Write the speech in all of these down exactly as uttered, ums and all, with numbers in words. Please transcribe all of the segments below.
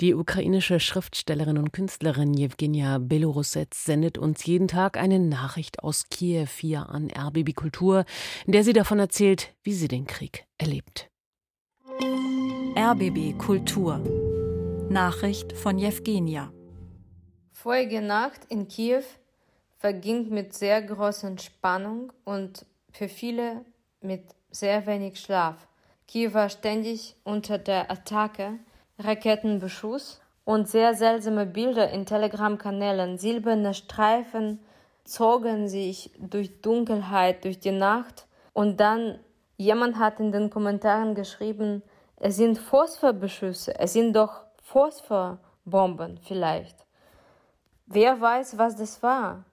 Die ukrainische Schriftstellerin und Künstlerin Jewgenia Belorusets sendet uns jeden Tag eine Nachricht aus Kiew hier an R B B Kultur, in der sie davon erzählt, wie sie den Krieg erlebt. R B B Kultur. Nachricht von Jewgenia. Vorige Nacht in Kiew verging mit sehr großer Spannung und für viele mit sehr wenig Schlaf. Kiew war ständig unter der Attacke, Raketenbeschuss und sehr seltsame Bilder in Telegram-Kanälen. Silberne Streifen zogen sich durch Dunkelheit, durch die Nacht. Und dann, jemand hat in den Kommentaren geschrieben, es sind Phosphorbeschüsse, es sind doch Phosphorbomben vielleicht. Wer weiß, was das war.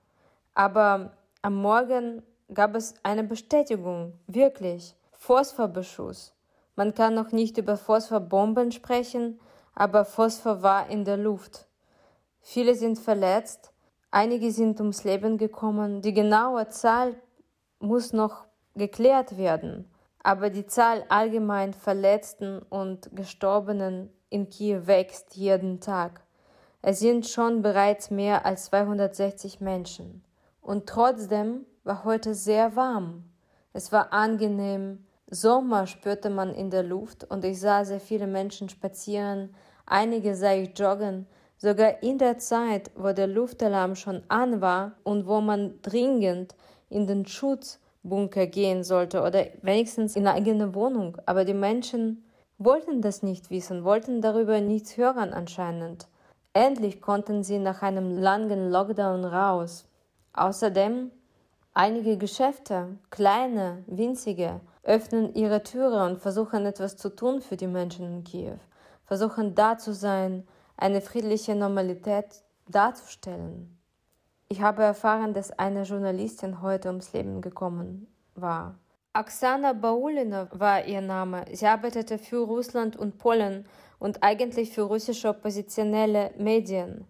Aber am Morgen gab es eine Bestätigung, wirklich, Phosphorbeschuss. Man kann noch nicht über Phosphorbomben sprechen, aber Phosphor war in der Luft. Viele sind verletzt, einige sind ums Leben gekommen. Die genaue Zahl muss noch geklärt werden, aber die Zahl allgemein Verletzten und Gestorbenen in Kiew wächst jeden Tag. Es sind schon bereits mehr als zweihundertsechzig Menschen. Und trotzdem war heute sehr warm. Es war angenehm. Sommer spürte man in der Luft und ich sah sehr viele Menschen spazieren. Einige sah ich joggen. Sogar in der Zeit, wo der Luftalarm schon an war und wo man dringend in den Schutzbunker gehen sollte oder wenigstens in eine eigene Wohnung. Aber die Menschen wollten das nicht wissen, wollten darüber nichts hören anscheinend. Endlich konnten sie nach einem langen Lockdown raus. Außerdem, einige Geschäfte, kleine, winzige, öffnen ihre Türe und versuchen etwas zu tun für die Menschen in Kiew, versuchen da zu sein, eine friedliche Normalität darzustellen. Ich habe erfahren, dass eine Journalistin heute ums Leben gekommen war. Oksana Baulina war ihr Name. Sie arbeitete für Russland und Polen und eigentlich für russische oppositionelle Medien.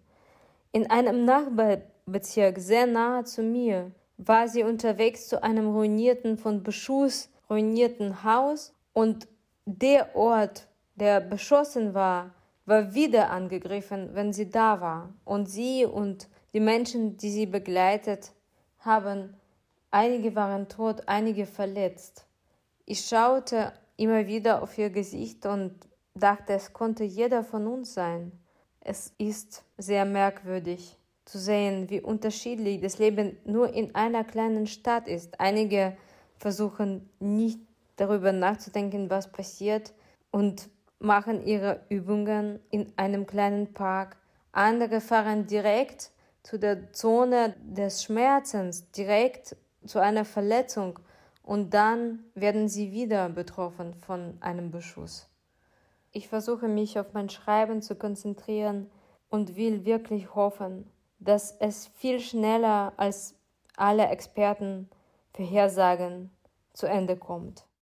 In einem Nachbarbezirk sehr nahe zu mir war sie unterwegs zu einem ruinierten, von Beschuss ruinierten Haus und der Ort, der beschossen war, war wieder angegriffen, wenn sie da war. Und sie und die Menschen, die sie begleitet haben, einige waren tot, einige verletzt. Ich schaute immer wieder auf ihr Gesicht und dachte, es konnte jeder von uns sein. Es ist sehr merkwürdig zu sehen, wie unterschiedlich das Leben nur in einer kleinen Stadt ist. Einige versuchen nicht darüber nachzudenken, was passiert und machen ihre Übungen in einem kleinen Park. Andere fahren direkt zu der Zone des Schmerzens, direkt zu einer Verletzung und dann werden sie wieder betroffen von einem Beschuss. Ich versuche mich auf mein Schreiben zu konzentrieren und will wirklich hoffen, dass es viel schneller als alle Experten vorhersagen zu Ende kommt.